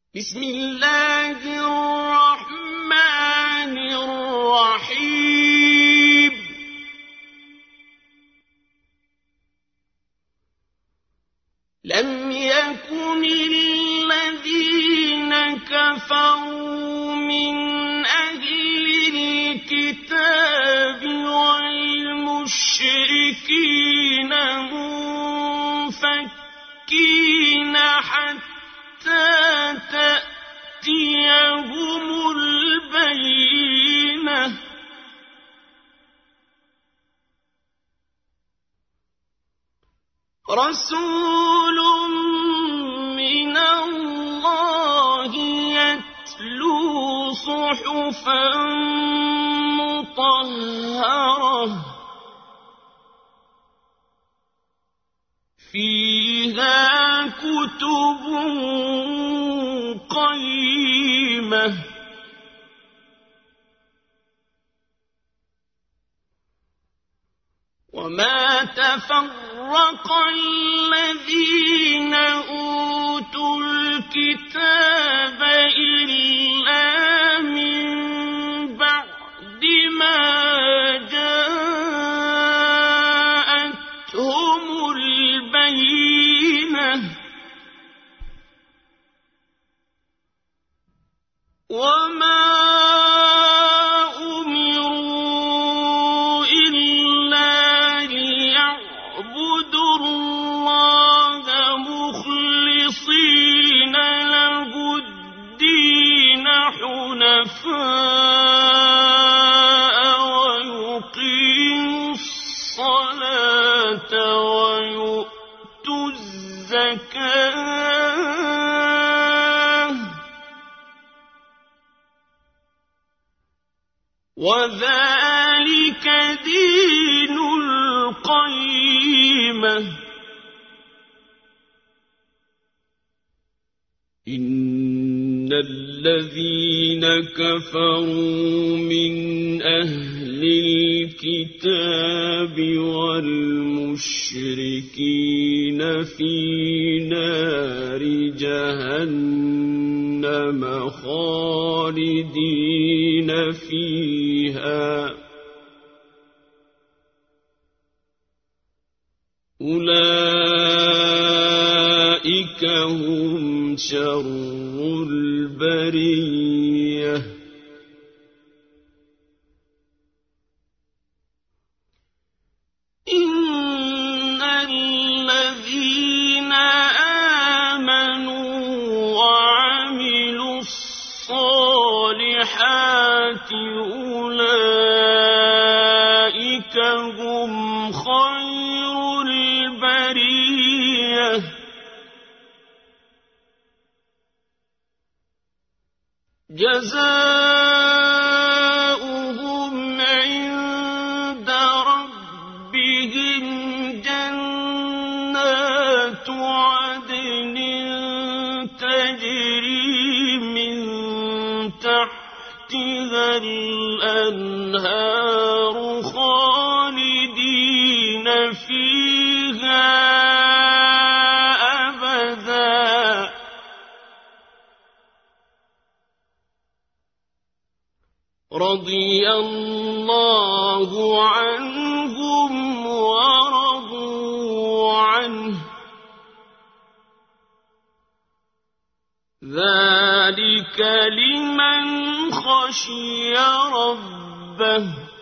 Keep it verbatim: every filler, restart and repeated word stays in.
بسم الله الرحمن الرحيم لم يكن الذين كفروا من أهل الكتاب والمشركين منفكين حتى تأتيهم البينة رسول من الله يتلو صحفا مطهرة فيها كتب قيمة وما تفرق الذين أوتوا الكتاب إلا من بعد ما جاءتهم البينة وما أمروا إلا ليعبدوا الله مخلصين له الدين حنفاء ويقيموا الصلاة ويؤتوا الزكاة وذلك دين القيمة إن الذين كفروا من أهل الكتاب والمشركين في نار جهنم خالدين فيها أولئك هم شر البرية إن الذين آمنوا وعملوا الصالحات أولئك هم خير البرية جزاؤهم عند ربهم جنات عدن تجري من تحتها الأنهار خالدين فيها أبدا رضي الله عنهم ورضوا عنه ذلك لمن خشي ربه